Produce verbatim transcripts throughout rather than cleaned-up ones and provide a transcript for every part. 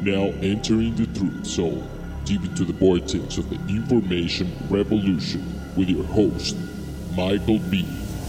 now entering the truth zone, deep into the vortex of the information revolution with your host, Michael B.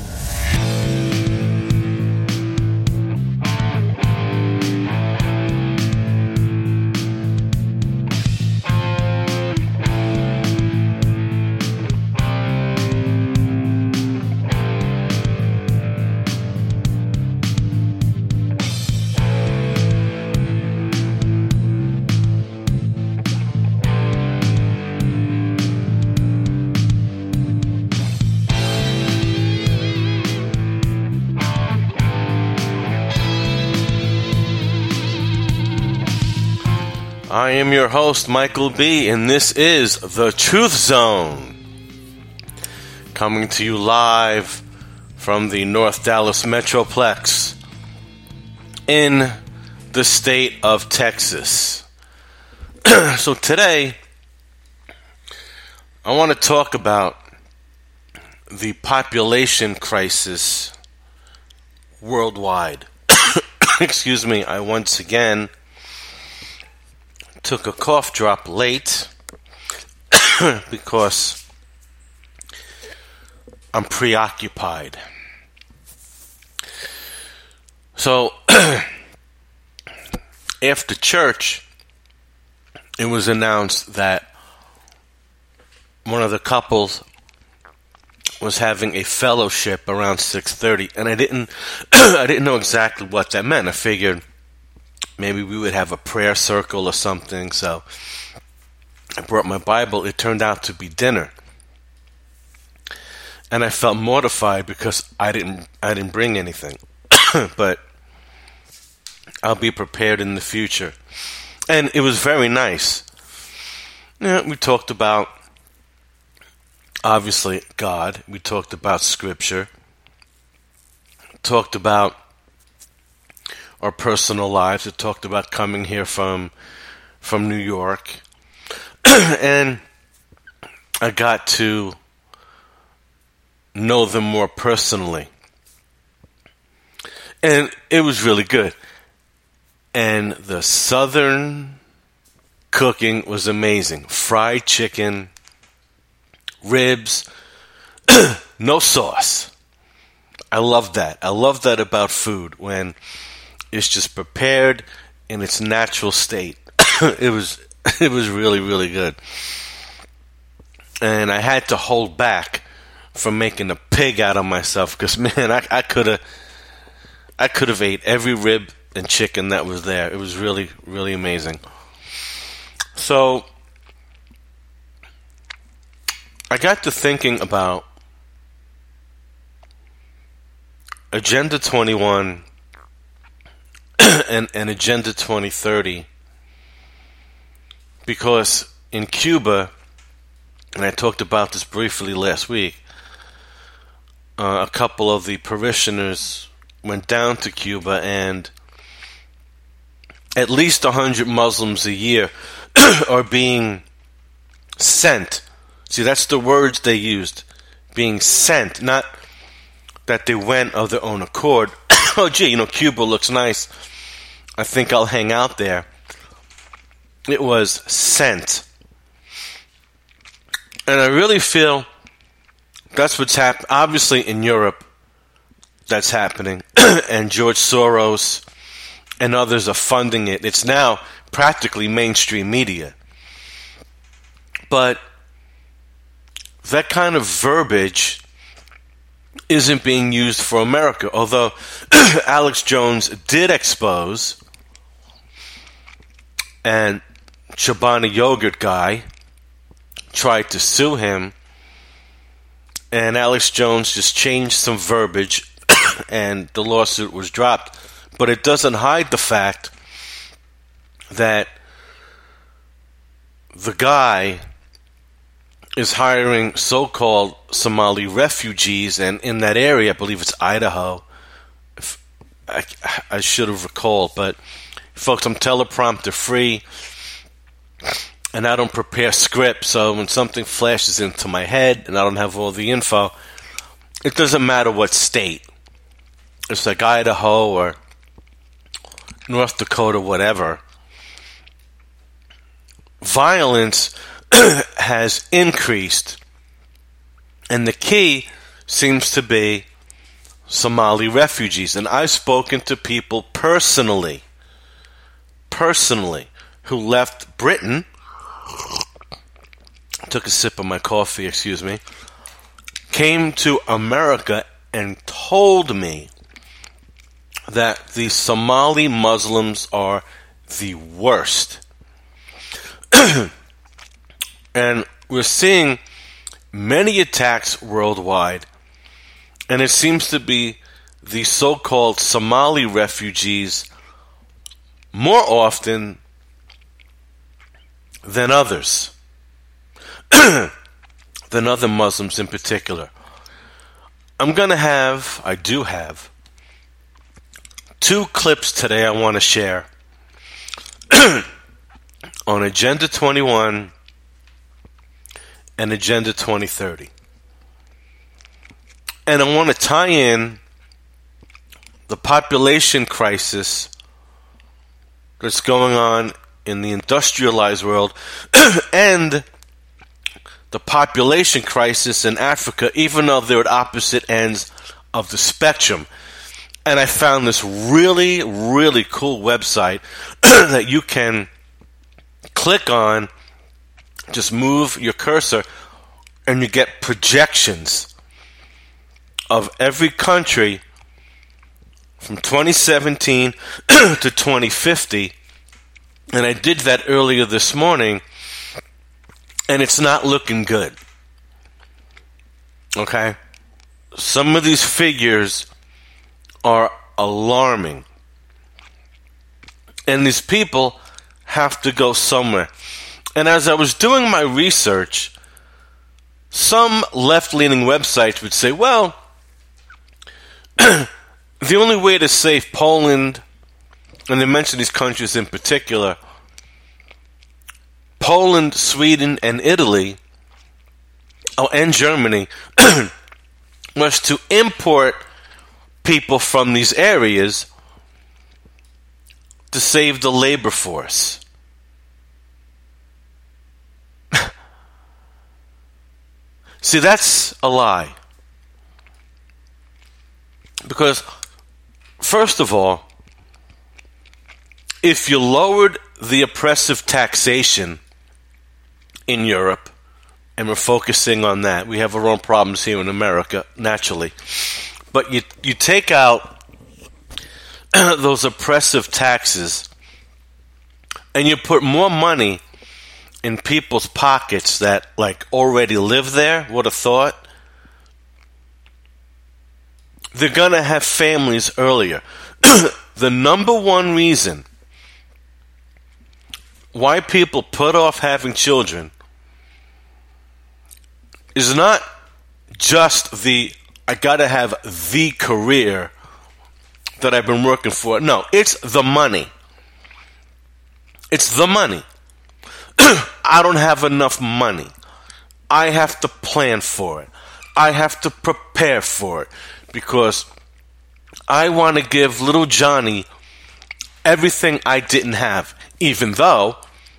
I am your host, Michael B., and this is The Truth Zone, coming to you live from the North Dallas Metroplex in the state of Texas. So today, I want to talk about the population crisis worldwide. Excuse me, I once again took a cough drop late because I'm preoccupied. So, after church, it was announced that one of the couples was having a fellowship around six thirty, and I didn't I didn't know exactly what that meant. I figured maybe we would have a prayer circle or something, so I brought my Bible. It turned out to be dinner. And I felt mortified because I didn't I didn't bring anything. But I'll be prepared in the future. And it was very nice. Yeah, we talked about, obviously, God. We talked about Scripture. Talked about our personal lives. It talked about coming here from from New York. And I got to know them more personally. And it was really good. And the southern cooking was amazing. Fried chicken, ribs, no sauce. I love that. I love that about food, when it's just prepared in its natural state. It was it was really, really good. And I had to hold back from making a pig out of myself, because man, I, I could have I could have ate every rib and chicken that was there. It was really, really amazing. So I got to thinking about Agenda twenty-one and, and Agenda twenty thirty, because in Cuba, and I talked about this briefly last week, uh, a couple of the parishioners went down to Cuba, and at least one hundred Muslims a year are being sent. See, that's the words they used, being sent, not that they went of their own accord. Oh, gee, you know, Cuba looks nice, I think I'll hang out there. It was sent. And I really feel that's what's happening. Obviously, in Europe, that's happening. And George Soros and others are funding it. It's now practically mainstream media. But that kind of verbiage isn't being used for America. Although Alex Jones did expose, and Chobani Yogurt guy tried to sue him, and Alex Jones just changed some verbiage and the lawsuit was dropped. But it doesn't hide the fact that the guy is hiring so-called Somali refugees, and in that area, I believe it's Idaho, if I, I should have recalled, but folks, I'm teleprompter free, and I don't prepare script, so when something flashes into my head and I don't have all the info, it doesn't matter what state. It's like Idaho or North Dakota, whatever. violence has increased. And the key seems to be Somali refugees. And I've spoken to people personally, personally, who left Britain. Took a sip of my coffee, excuse me. Came to America and told me that the Somali Muslims are the worst. And we're seeing many attacks worldwide, and it seems to be the so-called Somali refugees more often than others, than other Muslims in particular. I'm going to have, I do have, two clips today I want to share on Agenda twenty-one and Agenda twenty thirty. And I want to tie in the population crisis that's going on in the industrialized world and the population crisis in Africa, even though they're at opposite ends of the spectrum. And I found this really, really cool website that you can click on, just move your cursor, and you get projections of every country from twenty seventeen to twenty fifty. And I did that earlier this morning, and it's not looking good. Okay? Some of these figures are alarming. And these people have to go somewhere. And as I was doing my research, some left-leaning websites would say, well, the only way to save Poland, and they mention these countries in particular, Poland, Sweden, and Italy, oh, and Germany, was to import people from these areas to save the labor force. See, that's a lie. Because, first of all, if you lowered the oppressive taxation in Europe, and we're focusing on that, we have our own problems here in America, naturally, but you you take out those oppressive taxes and you put more money in people's pockets that like already live there, would have thought, they're going to have families earlier. The number one reason why people put off having children is not just the, I gotta have the career that I've been working for. No, it's the money. It's the money. I don't have enough money. I have to plan for it. I have to prepare for it because I want to give little Johnny everything I didn't have, even though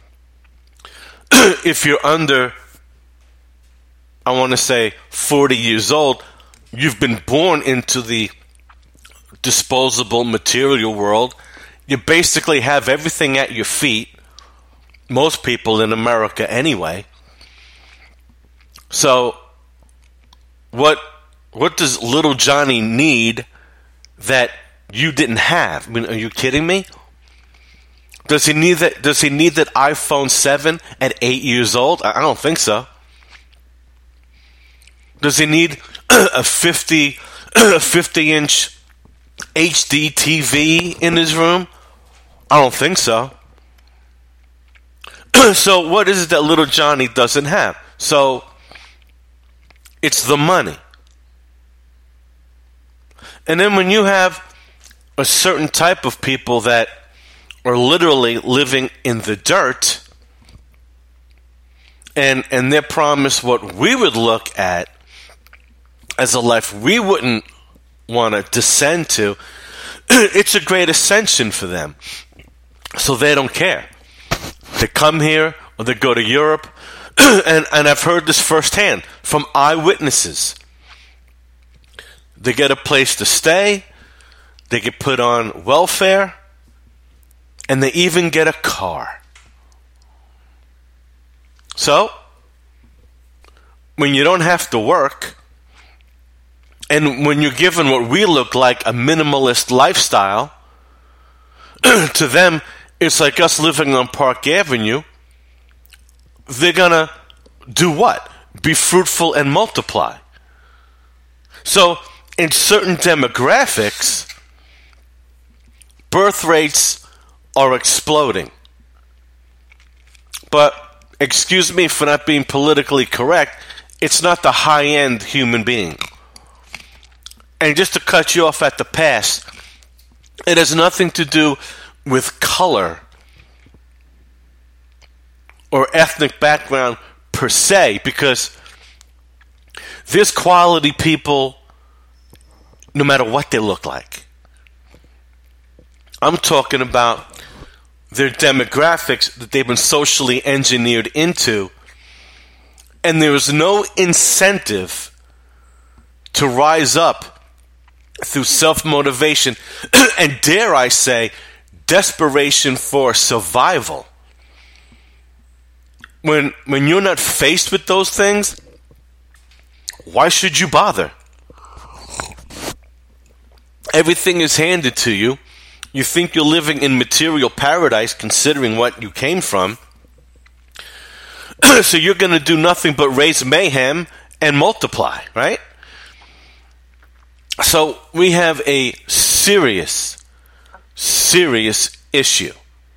if you're under, I want to say, forty years old, you've been born into the disposable material world. You basically have everything at your feet. Most people in America anyway. So what what does little Johnny need that you didn't have? I mean, are you kidding me? Does he need that does he need that iPhone seven at eight years old? I don't think so. Does he need a fifty inch H D T V in his room? I don't think so. So what is it that little Johnny doesn't have? So it's the money. And then when you have a certain type of people that are literally living in the dirt, and and they're promised what we would look at as a life we wouldn't want to descend to, it's a great ascension for them. So they don't care. They come here or they go to Europe, and, and I've heard this firsthand from eyewitnesses. They get a place to stay, they get put on welfare, and they even get a car. So, when you don't have to work, and when you're given what we look like, a minimalist lifestyle, to them, it's like us living on Park Avenue. They're going to do what? Be fruitful and multiply. So, in certain demographics, birth rates are exploding. But, excuse me for not being politically correct, it's not the high-end human being. And just to cut you off at the pass, it has nothing to do with color or ethnic background per se, because there's quality people no matter what they look like. I'm talking about their demographics that they've been socially engineered into, and there is no incentive to rise up through self-motivation and, dare I say, desperation for survival. When when you're not faced with those things, why should you bother? Everything is handed to you. You think you're living in material paradise considering what you came from. So you're going to do nothing but raise mayhem and multiply, right? So we have a serious, serious issue.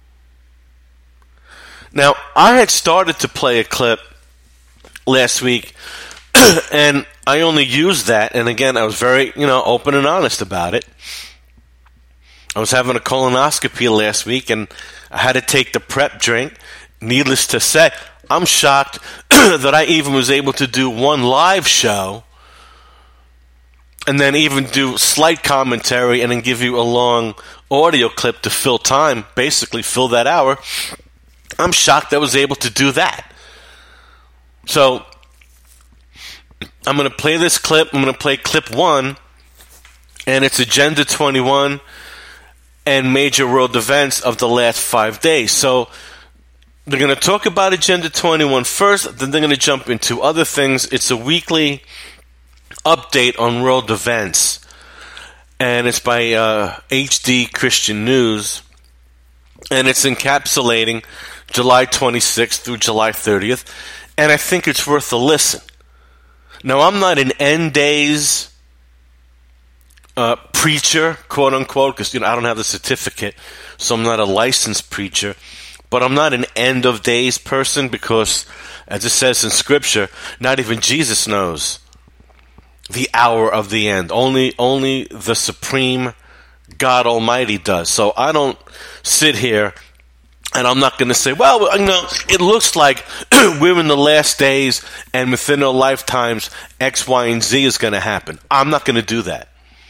Now, I had started to play a clip last week, and I only used that, and again, I was very, you know, open and honest about it. I was having a colonoscopy last week, and I had to take the prep drink. Needless to say, I'm shocked that I even was able to do one live show and then even do slight commentary and then give you a long audio clip to fill time, basically fill that hour. I'm shocked I was able to do that. So, I'm going to play this clip. I'm going to play clip one, and it's Agenda twenty-one and major world events of the last five days. So, they're going to talk about Agenda twenty-one first, then they're going to jump into other things. It's a weekly update on world events, and it's by uh, H D Christian News, and it's encapsulating July twenty-sixth through July thirtieth, and I think it's worth a listen. Now, I'm not an end days uh, preacher, quote unquote, because you know I don't have the certificate, so I'm not a licensed preacher. But I'm not an end of days person because, as it says in Scripture, not even Jesus knows the hour of the end. Only, only the supreme God Almighty does. So I don't sit here and I'm not going to say, well, you know, it looks like we're in the last days and within our lifetimes X, Y, and Z is going to happen. I'm not going to do that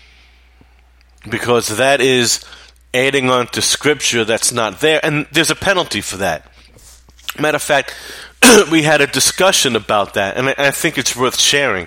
because that is adding on to Scripture that's not there, and there's a penalty for that. Matter of fact, we had a discussion about that, and I, I think it's worth sharing.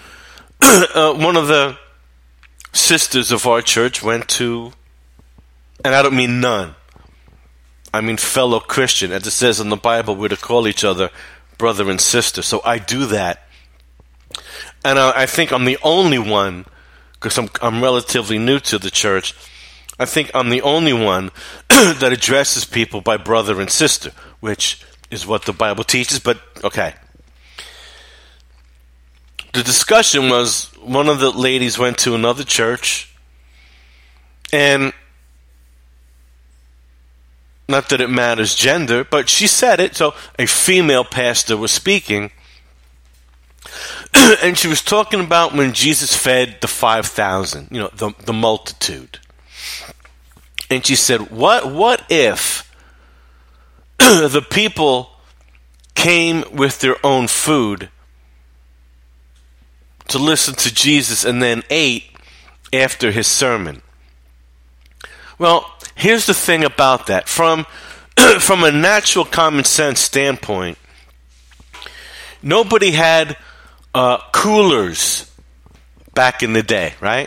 uh, one of the sisters of our church went to, and I don't mean none, I mean fellow Christian. As it says in the Bible, we're to call each other brother and sister, so I do that. And I, I think I'm the only one, because I'm, I'm relatively new to the church, I think I'm the only one that addresses people by brother and sister, which is what the Bible teaches, but okay. The discussion was, one of the ladies went to another church, and not that it matters gender, but she said it, so a female pastor was speaking, and she was talking about when Jesus fed the five thousand, you know, the, the multitude. And she said, what what if the people came with their own food to listen to Jesus and then ate after his sermon? Well, here's the thing about that. From from a natural common sense standpoint, nobody had uh, coolers back in the day, right?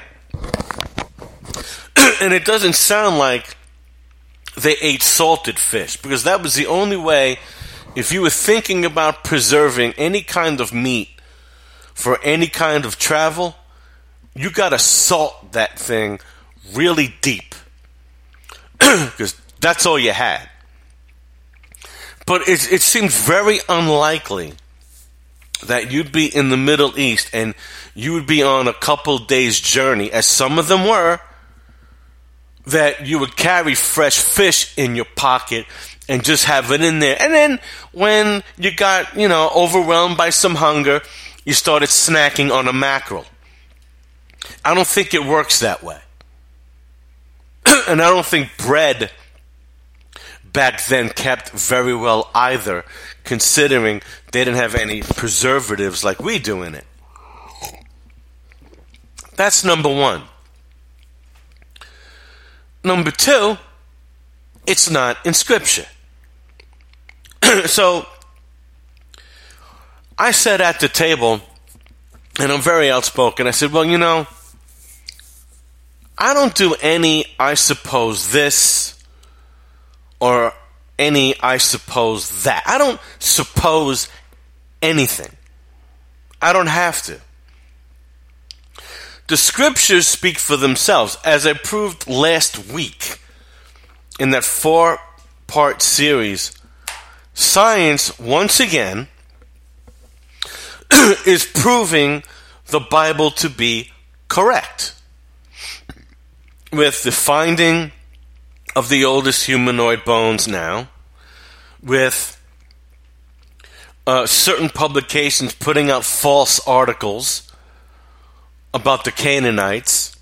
And it doesn't sound like they ate salted fish, because that was the only way, if you were thinking about preserving any kind of meat for any kind of travel, you got to salt that thing really deep, because that's all you had. But it, it seems very unlikely that you'd be in the Middle East and you would be on a couple days journey, as some of them were, that you would carry fresh fish in your pocket and just have it in there. And then when you got, you know, overwhelmed by some hunger, you started snacking on a mackerel. I don't think it works that way. And I don't think bread back then kept very well either, considering they didn't have any preservatives like we do in it. That's number one. Number two, it's not in Scripture. So, I said at the table, and I'm very outspoken, I said, well, you know, I don't do any I suppose this or any I suppose that. I don't suppose anything. I don't have to. The Scriptures speak for themselves, as I proved last week in that four-part series. Science, once again, is proving the Bible to be correct, with the finding of the oldest humanoid bones now, with uh, certain publications putting out false articles about the Canaanites.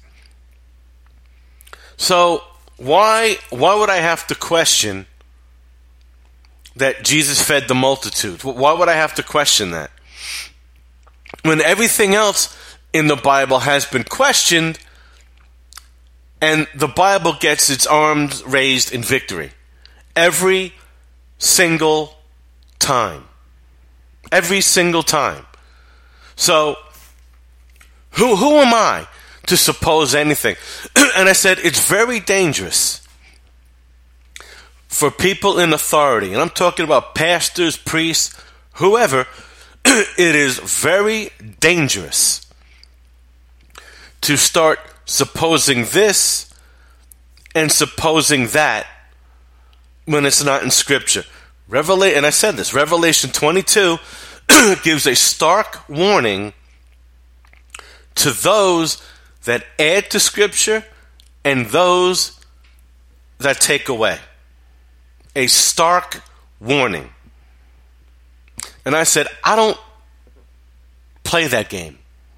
So why why would I have to question that Jesus fed the multitude? Why would I have to question that? When everything else in the Bible has been questioned, and the Bible gets its arms raised in victory. Every single time. Every single time. So, who who am I to suppose anything? And I said, it's very dangerous for people in authority, and I'm talking about pastors, priests, whoever. It is very dangerous to start supposing this and supposing that when it's not in Scripture. Revelation, and I said this, Revelation twenty-two gives a stark warning to those that add to Scripture and those that take away. A stark warning. And I said, I don't play that game.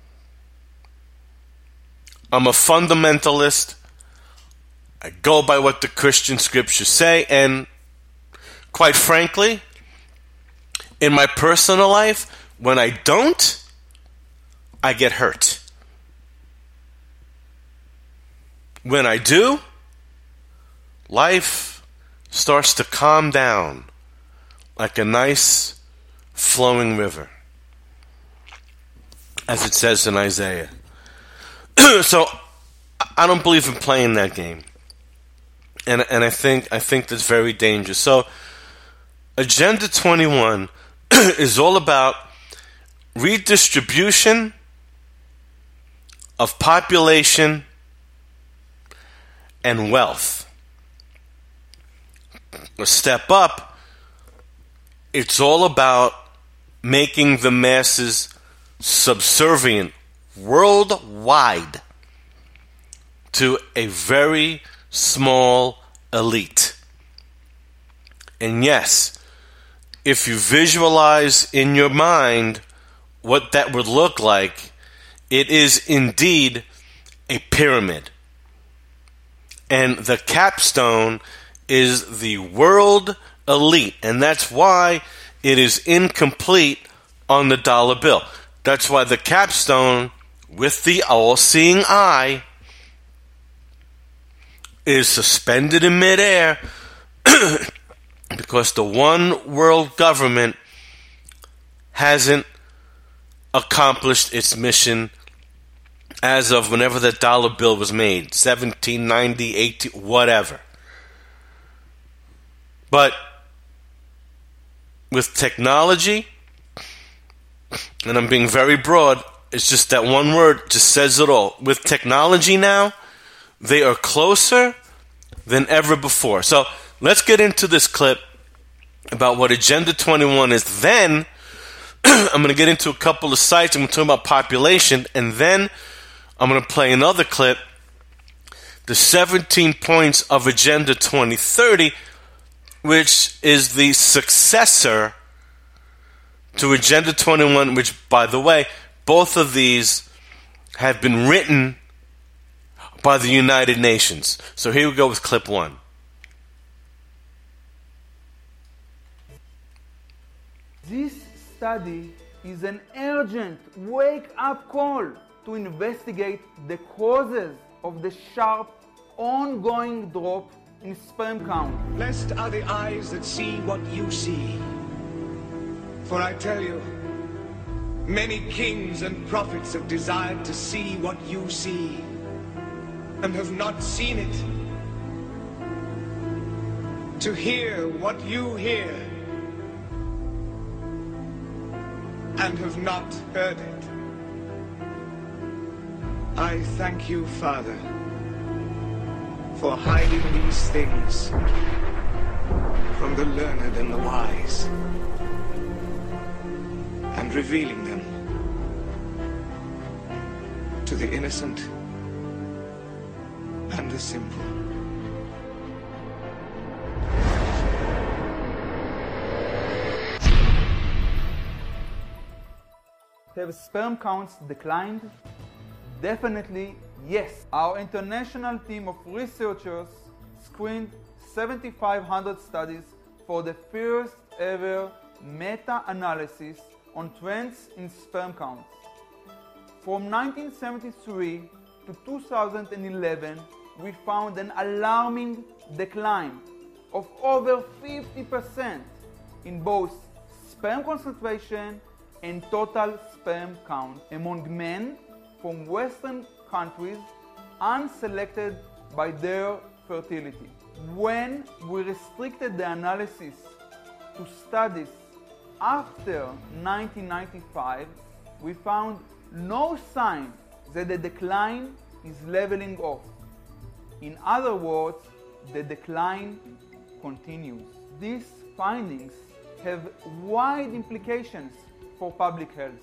I'm a fundamentalist. I go by what the Christian Scriptures say, and quite frankly, in my personal life, when I don't, I get hurt. When I do, life starts to calm down like a nice flowing river, as it says in Isaiah. So I don't believe in playing that game, and and I think I think that's very dangerous. So Agenda twenty-one is all about redistribution of population and wealth. A step up, it's all about making the masses subservient worldwide to a very small elite. And yes, if you visualize in your mind what that would look like, it is indeed a pyramid. And the capstone is the world elite. And that's why it is incomplete on the dollar bill. That's why the capstone with the all-seeing eye is suspended in midair because the one world government hasn't accomplished its mission as of whenever the dollar bill was made, seventeen ninety, eighteen, whatever. But with technology, and I'm being very broad, it's just that one word just says it all. With technology now, they are closer than ever before. So let's get into this clip about what Agenda twenty-one is. Then I'm going to get into a couple of sites. I'm going to talk about population, and then I'm going to play another clip, the seventeen points of Agenda twenty thirty, which is the successor to Agenda twenty-one, which, by the way, both of these have been written by the United Nations. So here we go with clip one. This study is an urgent wake-up call to investigate the causes of the sharp, ongoing drop in sperm count. Blessed are the eyes that see what you see. For I tell you, many kings and prophets have desired to see what you see, and have not seen it. To hear what you hear, and have not heard it. I thank you, Father, for hiding these things from the learned and the wise, and revealing them to the innocent and the simple. Have sperm counts declined? Definitely yes. Our international team of researchers screened seventy-five hundred studies for the first ever meta-analysis on trends in sperm counts. From nineteen seventy-three to two thousand eleven, we found an alarming decline of over fifty percent in both sperm concentration and total sperm count among men from Western countries unselected by their fertility. When we restricted the analysis to studies after nineteen ninety-five, we found no sign that the decline is leveling off. In other words, the decline continues. These findings have wide implications for public health.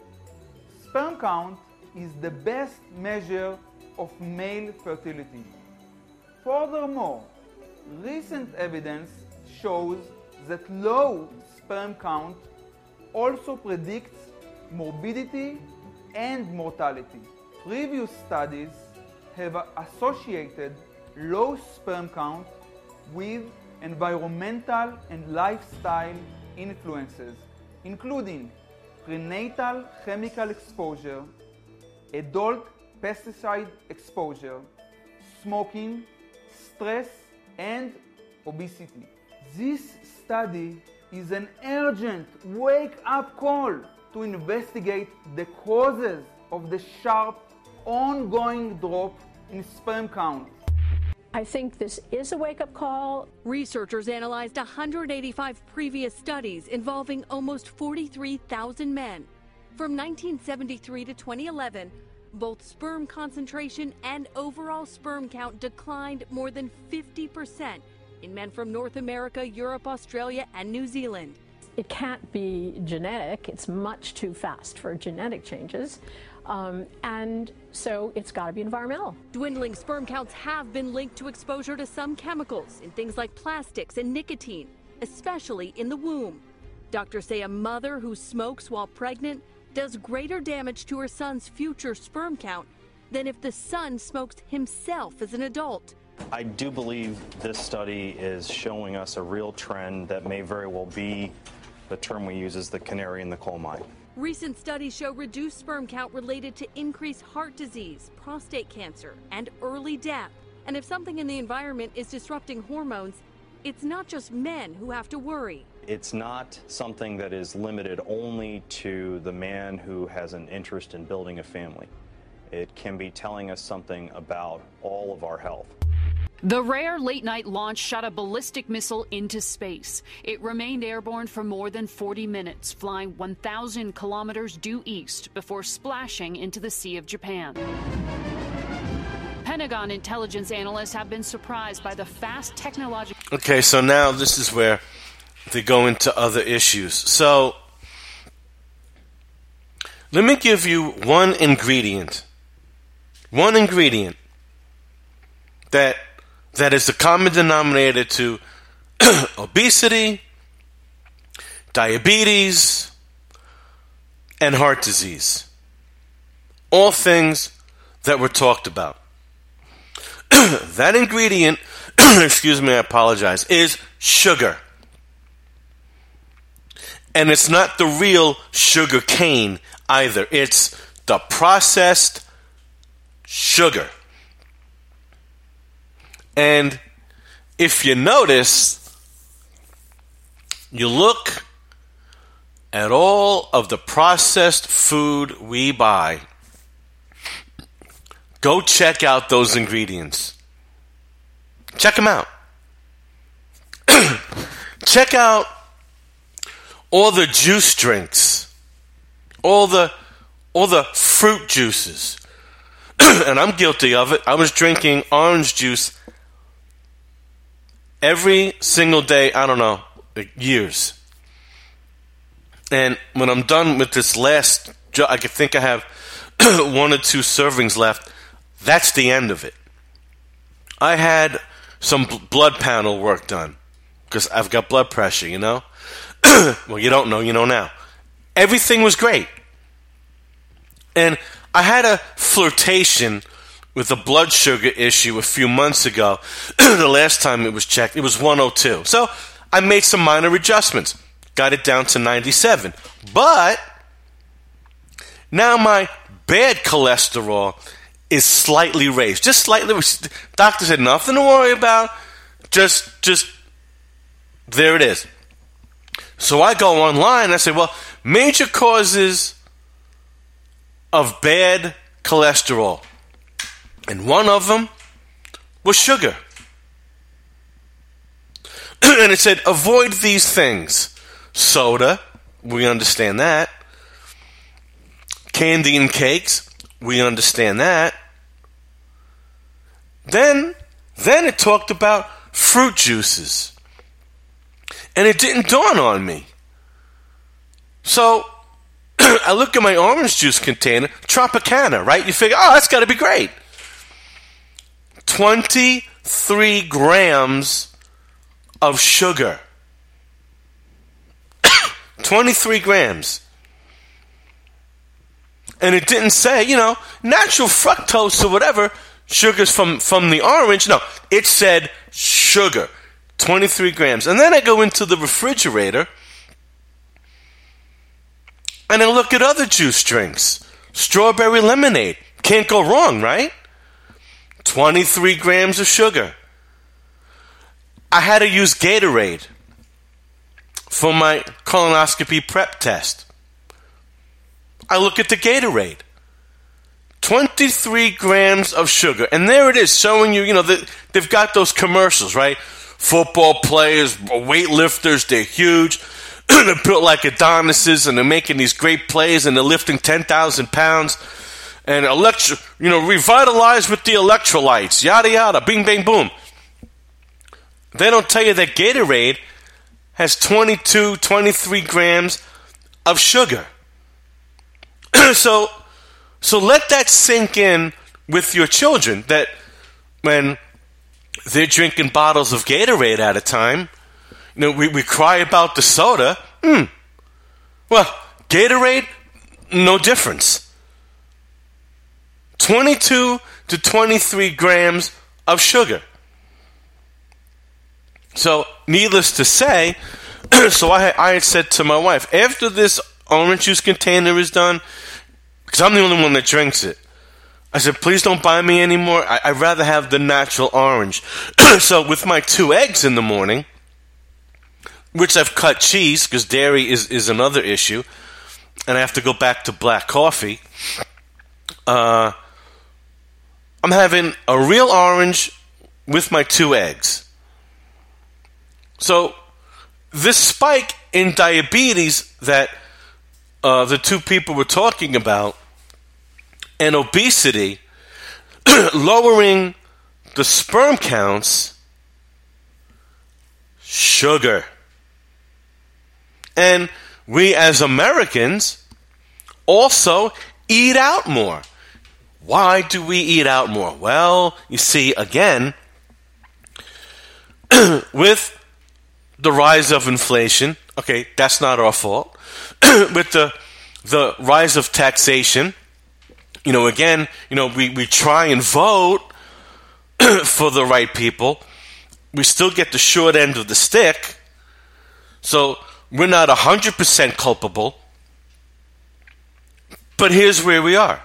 Sperm count is the best measure of male fertility. Furthermore, recent evidence shows that low sperm count also predicts morbidity and mortality. Previous studies have associated low sperm count with environmental and lifestyle influences, including prenatal chemical exposure, adult pesticide exposure, smoking, stress, and obesity. This study is an urgent wake-up call to investigate the causes of the sharp, ongoing drop in sperm count. I think this is a wake-up call. Researchers analyzed one hundred eighty-five previous studies involving almost forty-three thousand men. From nineteen seventy-three to twenty eleven, both sperm concentration and overall sperm count declined more than fifty percent in men from North America, Europe, Australia, and New Zealand. It can't be genetic. It's much too fast for genetic changes. Um, and so it's got to be environmental. Dwindling sperm counts have been linked to exposure to some chemicals in things like plastics and nicotine, especially in the womb. Doctors say a mother who smokes while pregnant does greater damage to her son's future sperm count than if the son smokes himself as an adult. I do believe this study is showing us a real trend that may very well be the term we use is the canary in the coal mine. Recent studies show reduced sperm count related to increased heart disease, prostate cancer, and early death. And if something in the environment is disrupting hormones, it's not just men who have to worry. It's not something that is limited only to the man who has an interest in building a family. It can be telling us something about all of our health. The rare late-night launch shot a ballistic missile into space. It remained airborne for more than forty minutes, flying one thousand kilometers due east before splashing into the Sea of Japan. Pentagon intelligence analysts have been surprised by the fast technological... Okay, so now this is where they go into other issues. So, let me give you one ingredient. One ingredient that that is the common denominator to obesity, diabetes, and heart disease. All things that were talked about. That ingredient, excuse me, I apologize, is sugar. And it's not the real sugar cane either. It's the processed sugar. And if you notice, you look at all of the processed food we buy, go check out those ingredients. Check them out. Check out all the juice drinks, all the all the fruit juices. And I'm guilty of it. I was drinking orange juice every single day, I don't know, years. And when I'm done with this last, I could think I have one or two servings left. That's the end of it. I had some blood panel work done because I've got blood pressure, you know? Well, you don't know, you know now. Everything was great. And I had a flirtation with a blood sugar issue a few months ago. The last time it was checked, it was one oh two. So I made some minor adjustments. Got it down to ninety-seven. But now my bad cholesterol is slightly raised. Just slightly. Doctor said nothing to worry about. Just, just, there it is. So I go online and I say, well, major causes of bad cholesterol. And one of them was sugar. And it said, avoid these things. Soda, we understand that. Candy and cakes, we understand that. Then, then it talked about fruit juices. And it didn't dawn on me. So, I look at my orange juice container, Tropicana, right? You figure, oh, that's got to be great. twenty-three grams of sugar. twenty-three grams. And it didn't say, you know, natural fructose or whatever, sugars from, from the orange. No, it said sugar. twenty-three grams. And then I go into the refrigerator and I look at other juice drinks. Strawberry lemonade. Can't go wrong, right? twenty-three grams of sugar. I had to use Gatorade for my colonoscopy prep test. I look at the Gatorade. twenty-three grams of sugar. And there it is, showing you, you know, the, they've got those commercials, right? Football players, weightlifters, they're huge. They're built like Adonises, and they're making these great plays, and they're lifting ten thousand pounds. And, electro, you know, revitalized with the electrolytes, yada, yada, bing, bang, boom. They don't tell you that Gatorade has twenty-two, twenty-three grams of sugar. so, so let that sink in with your children, that when they're drinking bottles of Gatorade at a time, you know, we, we cry about the soda. Hmm. Well, Gatorade, no difference. twenty-two to twenty-three grams of sugar. So, needless to say, so I, I had said to my wife, after this orange juice container is done, because I'm the only one that drinks it, I said, please don't buy me anymore. I- I'd rather have the natural orange. So with my two eggs in the morning, which I've cut cheese because dairy is, is another issue, and I have to go back to black coffee, uh, I'm having a real orange with my two eggs. So this spike in diabetes that uh, the two people were talking about, and obesity, lowering the sperm counts, sugar. And we as Americans also eat out more. Why do we eat out more? Well, you see, again, with the rise of inflation, okay, that's not our fault. With the the rise of taxation, you know, again, you know, we, we try and vote for the right people. We still get the short end of the stick. So we're not one hundred percent culpable. But here's where we are.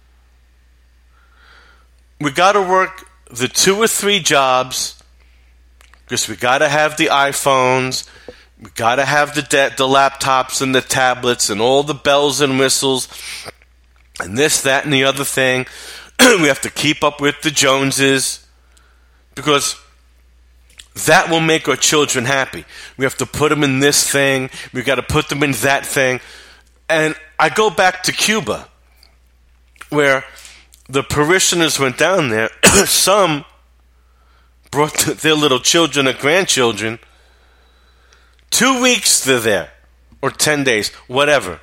We got to work the two or three jobs because we got to have the iPhones. We got to have the de- the laptops and the tablets and all the bells and whistles and this, that, and the other thing. We have to keep up with the Joneses because that will make our children happy. We have to put them in this thing. We got to put them in that thing. And I go back to Cuba, where the parishioners went down there. Some brought their little children or grandchildren. Two weeks they're there, or ten days, whatever.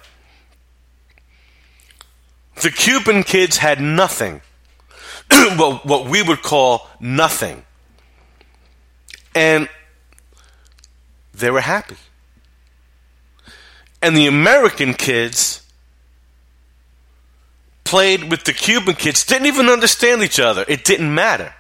The Cuban kids had nothing, what, what we would call nothing. And they were happy. And the American kids played with the Cuban kids, didn't even understand each other. It didn't matter.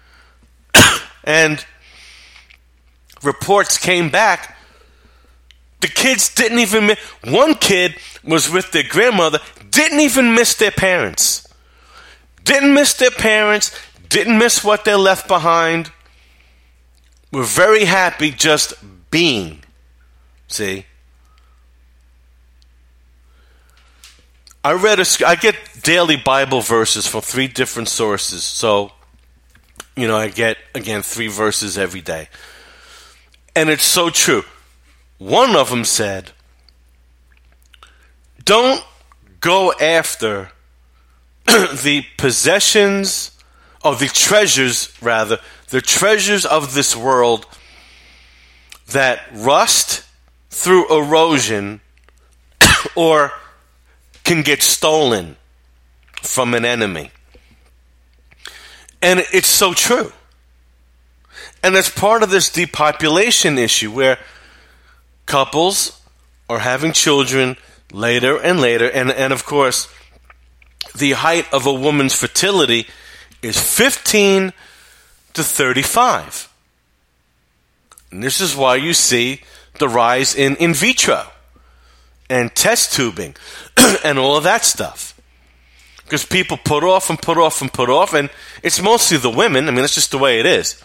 And reports came back. The kids didn't even miss. One kid was with their grandmother, didn't even miss their parents. Didn't miss their parents, didn't miss what they left behind. We're very happy just being. See? I read a, I get daily Bible verses from three different sources. So, you know, I get, again, three verses every day. And it's so true. One of them said, don't go after the possessions, or the treasures, rather, the treasures of this world that rust through erosion or can get stolen from an enemy. And it's so true. And it's part of this depopulation issue where couples are having children later and later. And, and of course, the height of a woman's fertility is fifteen to thirty-five. And this is why you see the rise in in vitro and test tubing and all of that stuff. Because people put off and put off and put off, and it's mostly the women. I mean, that's just the way it is.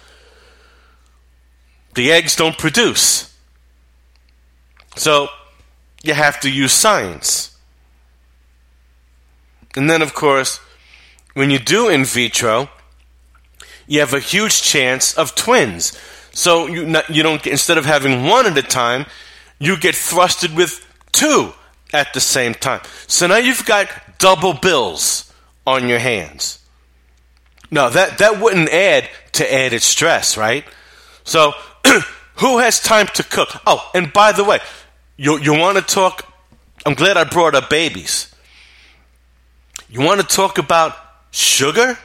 The eggs don't produce. So you have to use science. And then, of course, when you do in vitro, you have a huge chance of twins. So you not, you don't get, instead of having one at a time, you get thrusted with two at the same time. So now you've got double bills on your hands. No, that, that wouldn't add to added stress, right? So who has time to cook? Oh, and by the way, you you want to talk, I'm glad I brought up babies. You want to talk about sugar?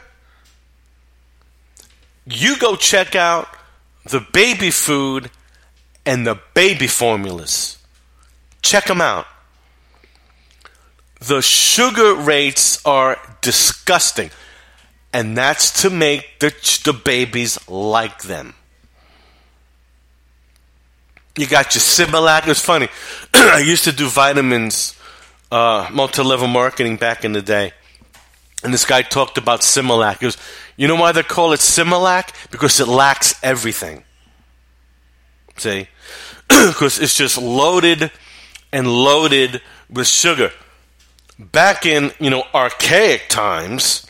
You go check out the baby food and the baby formulas. Check them out. The sugar rates are disgusting. And that's to make the, the babies like them. You got your Similac. It's funny. I used to do vitamins, uh, multi-level marketing back in the day. And this guy talked about Similac. He goes, you know why they call it Similac? Because it lacks everything. See? Because it's just loaded and loaded with sugar. Back in, you know, archaic times,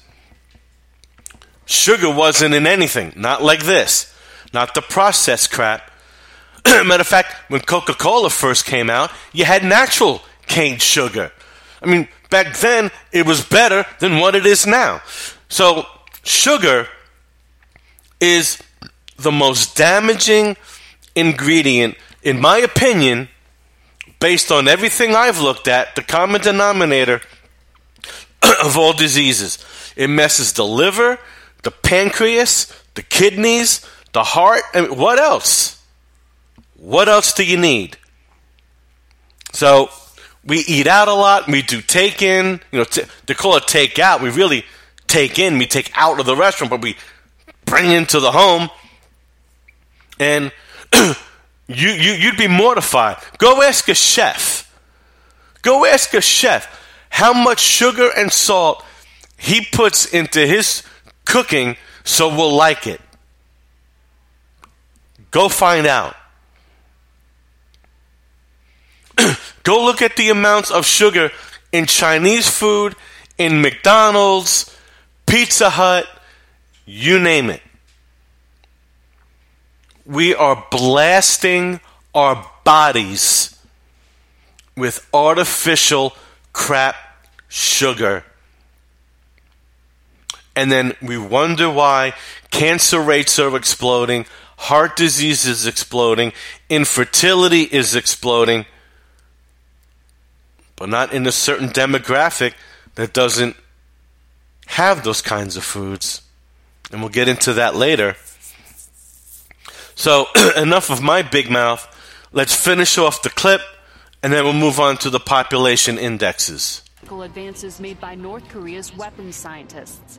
sugar wasn't in anything. Not like this. Not the processed crap. Matter of fact, when Coca-Cola first came out, you had natural cane sugar. I mean, back then, it was better than what it is now. So, sugar is the most damaging ingredient, in my opinion, based on everything I've looked at, the common denominator of all diseases. It messes the liver, the pancreas, the kidneys, the heart, and what else? What else do you need? So, we eat out a lot. We do take in. You know, t- they call it take out. We really take in. We take out of the restaurant, but we bring into the home. And you, you, you'd be mortified. Go ask a chef. Go ask a chef how much sugar and salt he puts into his cooking so we'll like it. Go find out. Go look at the amounts of sugar in Chinese food, in McDonald's, Pizza Hut, you name it. We are blasting our bodies with artificial crap sugar. And then we wonder why cancer rates are exploding, heart disease is exploding, infertility is exploding. But not in a certain demographic that doesn't have those kinds of foods. And we'll get into that later. So, enough of my big mouth. Let's finish off the clip, and then we'll move on to the population indexes. Advances made by North Korea's weapons scientists.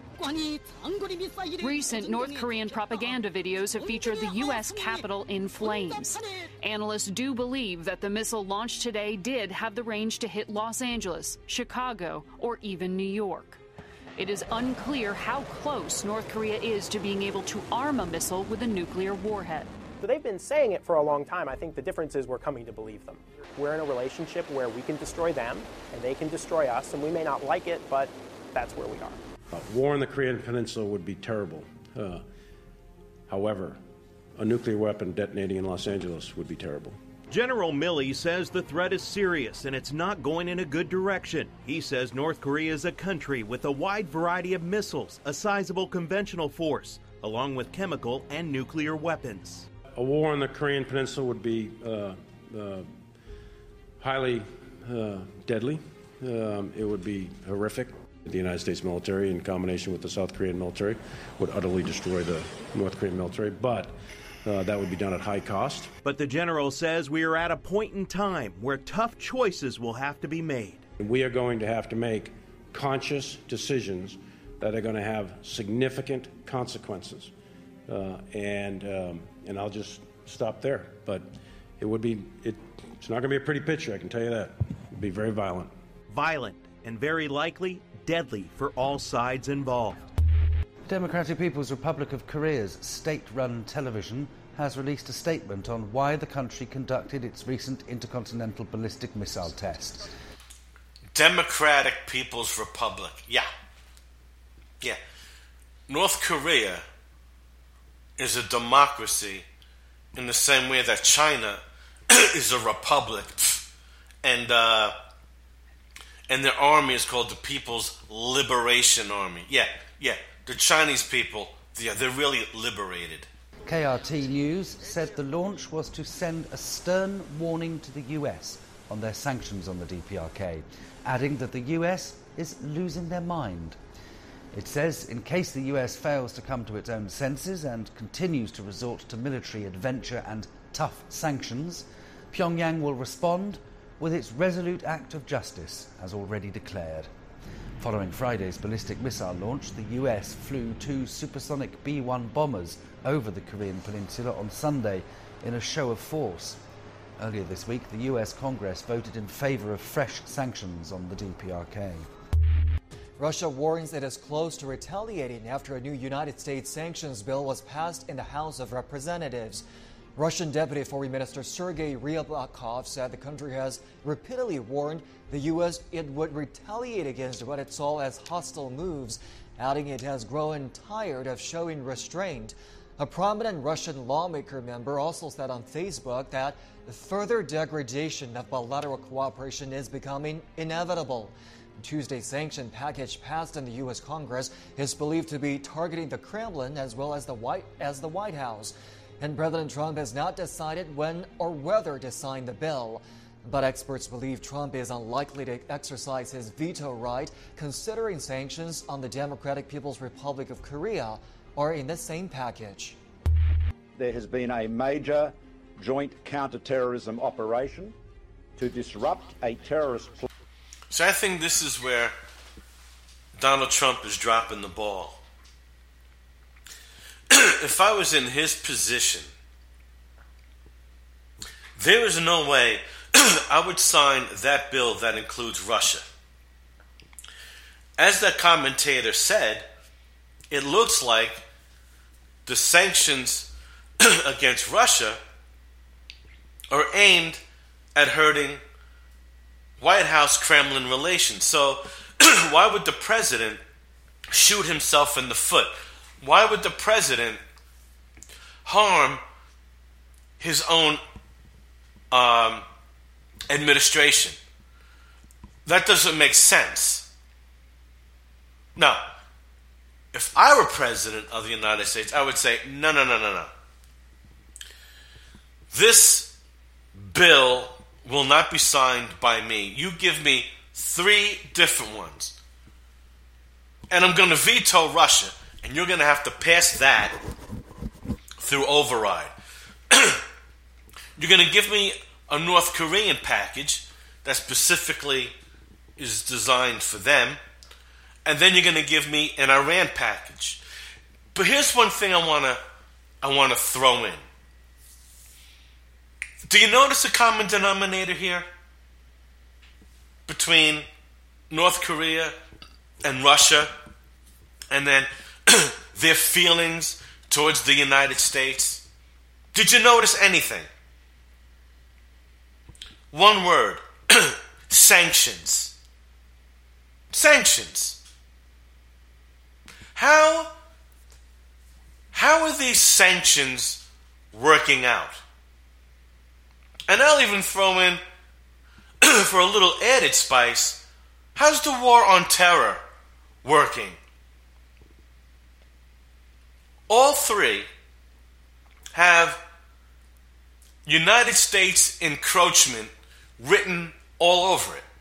Recent North Korean propaganda videos have featured the U S Capitol in flames. Analysts do believe that the missile launched today did have the range to hit Los Angeles, Chicago, or even New York. It is unclear how close North Korea is to being able to arm a missile with a nuclear warhead. So they've been saying it for a long time. I think the difference is we're coming to believe them. We're in a relationship where we can destroy them and they can destroy us, and we may not like it, but that's where we are. Uh, war in the Korean Peninsula would be terrible. Uh, however, a nuclear weapon detonating in Los Angeles would be terrible. General Milley says the threat is serious and it's not going in a good direction. He says North Korea is a country with a wide variety of missiles, a sizable conventional force, along with chemical and nuclear weapons. A war on the Korean Peninsula would be uh, uh, highly uh, deadly. Um, it would be horrific. The United States military, in combination with the South Korean military, would utterly destroy the North Korean military, but uh, that would be done at high cost. But the general says we are at a point in time where tough choices will have to be made. We are going to have to make conscious decisions that are going to have significant consequences. Uh, and um, and I'll just stop there. But it would be, it, it's not going to be a pretty picture, I can tell you that. It would be very violent. Violent and very likely deadly for all sides involved. Democratic People's Republic of Korea's state-run television has released a statement on why the country conducted its recent intercontinental ballistic missile test. Democratic People's Republic. Yeah. Yeah. North Korea is a democracy in the same way that China is a republic. And, uh... And their army is called the People's Liberation Army. Yeah, yeah. The Chinese people, yeah, they're really liberated. K R T News said the launch was to send a stern warning to the U S on their sanctions on the D P R K, adding that the U S is losing their mind. It says in case the U S fails to come to its own senses and continues to resort to military adventure and tough sanctions, Pyongyang will respond with its resolute act of justice, as already declared. Following Friday's ballistic missile launch, the U S flew two supersonic B one bombers over the Korean peninsula on Sunday in a show of force. Earlier this week, the U S Congress voted in favour of fresh sanctions on the D P R K. Russia warns it is close to retaliating after a new United States sanctions bill was passed in the House of Representatives. Russian Deputy Foreign Minister Sergei Ryabakov said the country has repeatedly warned the U S it would retaliate against what it saw as hostile moves, adding it has grown tired of showing restraint. A prominent Russian lawmaker member also said on Facebook that further degradation of bilateral cooperation is becoming inevitable. Tuesday's sanction package passed in the U S Congress is believed to be targeting the Kremlin as well as the White as the White House. And President Trump has not decided when or whether to sign the bill. But experts believe Trump is unlikely to exercise his veto right, considering sanctions on the Democratic People's Republic of Korea are in the same package. There has been a major joint counter-terrorism operation to disrupt a terrorist plan. So I think this is where Donald Trump is dropping the ball. If I was in his position, there is no way I would sign that bill that includes Russia. As that commentator said, it looks like the sanctions against Russia are aimed at hurting White House-Kremlin relations. So why would the president shoot himself in the foot? Why would the president harm his own um, administration? That doesn't make sense. Now, if I were president of the United States, I would say, no, no, no, no, no. This bill will not be signed by me. You give me three different ones. And I'm going to veto Russia. And you're going to have to pass that through override. You're going to give me a North Korean package that specifically is designed for them. And then you're going to give me an Iran package. But here's one thing I want to I want to throw in. Do you notice a common denominator here between North Korea and Russia, and then their feelings towards the United States? Did you notice anything? One word. Sanctions. Sanctions. How, how are these sanctions working out? And I'll even throw in, for a little added spice, how's the war on terror working? All three have United States encroachment written all over it.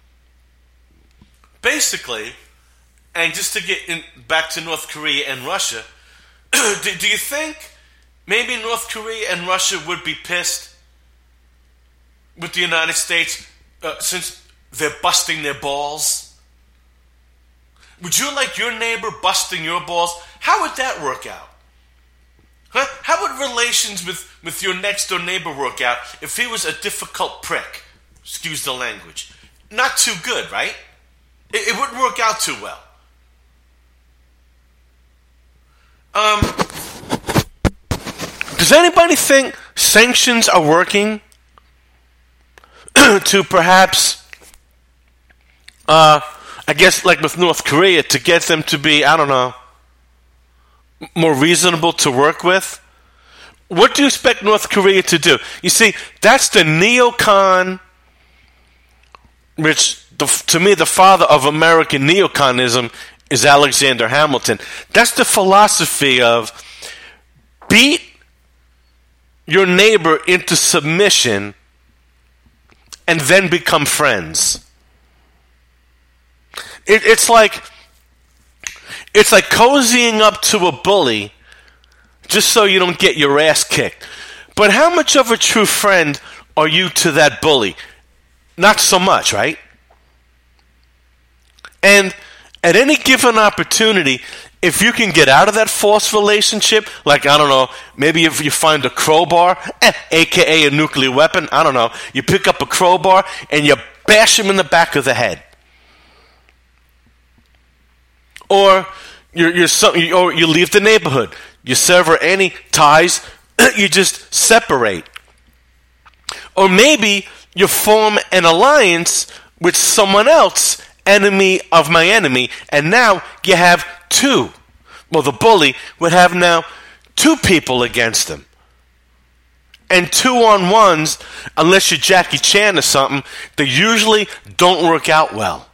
Basically, and just to get in, back to North Korea and Russia, do, do you think maybe North Korea and Russia would be pissed with the United States uh, since they're busting their balls? Would you like your neighbor busting your balls? How would that work out? Huh? How would relations with, with your next door neighbor work out if he was a difficult prick? Excuse the language. Not too good, right? It, it wouldn't work out too well. Um, does anybody think sanctions are working to perhaps, uh, I guess like with North Korea, to get them to be, I don't know, more reasonable to work with? What do you expect North Korea to do? You see, that's the neocon, which the, to me the father of American neoconism is Alexander Hamilton. That's the philosophy of beat your neighbor into submission and then become friends. It, it's like it's like cozying up to a bully just so you don't get your ass kicked. But how much of a true friend are you to that bully? Not so much, right? And at any given opportunity, if you can get out of that false relationship, like, I don't know, maybe if you find a crowbar, eh, a k a a nuclear weapon, I don't know, you pick up a crowbar and you bash him in the back of the head. or you're, you're some, you, or you leave the neighborhood. You sever any ties. You just separate. Or maybe you form an alliance with someone else, enemy of my enemy, and now you have two. Well, the bully would have now two people against him. And two-on-ones, unless you're Jackie Chan or something, they usually don't work out well.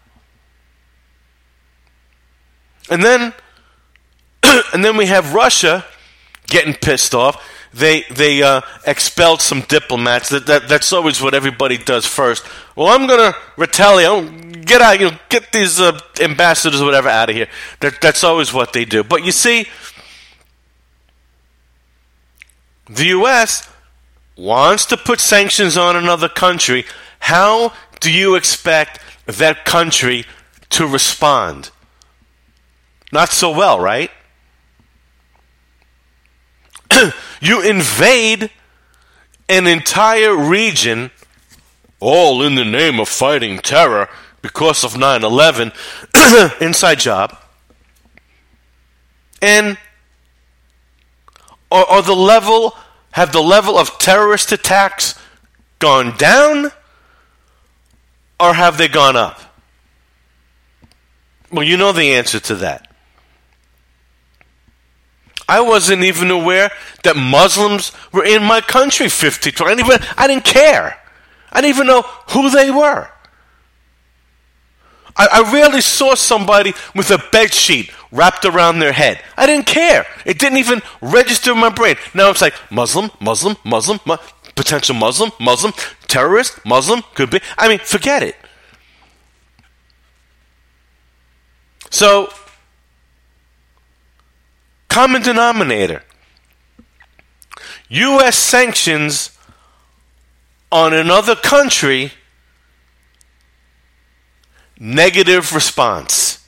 And then, and then we have Russia getting pissed off. They they uh, expelled some diplomats. That, that that's always what everybody does first. Well, I'm gonna retaliate. Get out, you know, get these uh, ambassadors or whatever out of here. That that's always what they do. But you see, the U S wants to put sanctions on another country. How do you expect that country to respond? Not so well, right? You invade an entire region, all in the name of fighting terror because of nine eleven, inside job, and are, are the level, have the level of terrorist attacks gone down, or have they gone up? Well, you know the answer to that. I wasn't even aware that Muslims were in my country fifty twenty. I didn't, even, I didn't care. I didn't even know who they were. I, I rarely saw somebody with a bed sheet wrapped around their head. I didn't care. It didn't even register in my brain. Now it's like Muslim, Muslim, Muslim, mu- potential Muslim, Muslim, terrorist, Muslim, could be. I mean, forget it. So, common denominator. U S sanctions on another country, negative response.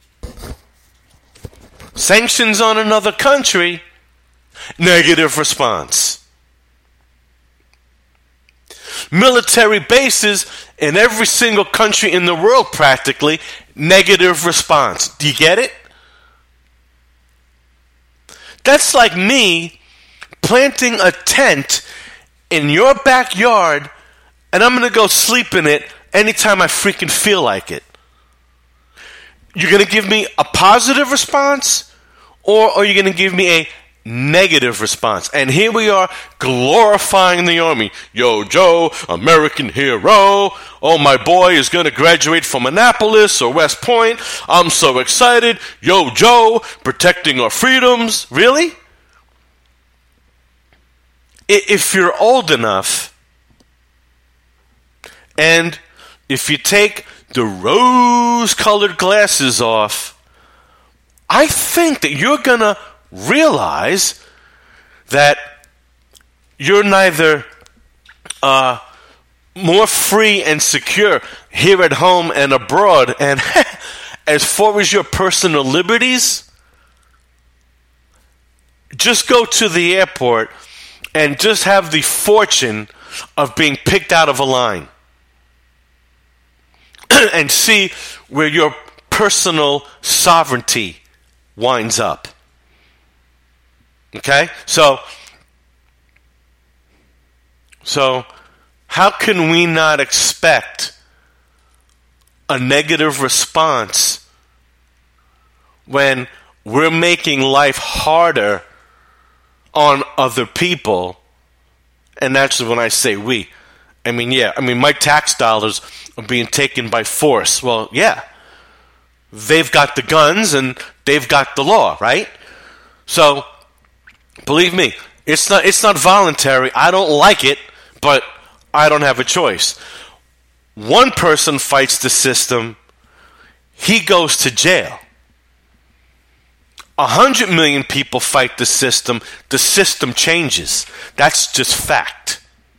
Sanctions on another country, negative response. Military bases in every single country in the world, practically, negative response. Do you get it? That's like me planting a tent in your backyard, and I'm going to go sleep in it anytime I freaking feel like it. You're going to give me a positive response, or are you going to give me a negative response? And here we are glorifying the Army. Yo, Joe, American hero. Oh, my boy is going to graduate from Annapolis or West Point. I'm so excited. Yo, Joe, protecting our freedoms. Really? If you're old enough, and if you take the rose-colored glasses off, I think that you're going to realize that you're neither uh, more free and secure here at home and abroad. And as far as your personal liberties, just go to the airport and just have the fortune of being picked out of a line and see where your personal sovereignty winds up. Okay? So, so how can we not expect a negative response when we're making life harder on other people? And that's when I say we. I mean, yeah, I mean, my tax dollars are being taken by force. Well, yeah. They've got the guns and they've got the law, right? So, believe me, it's not it's not voluntary. I don't like it, but I don't have a choice. One person fights the system, he goes to jail. A hundred million people fight the system, the system changes. That's just fact.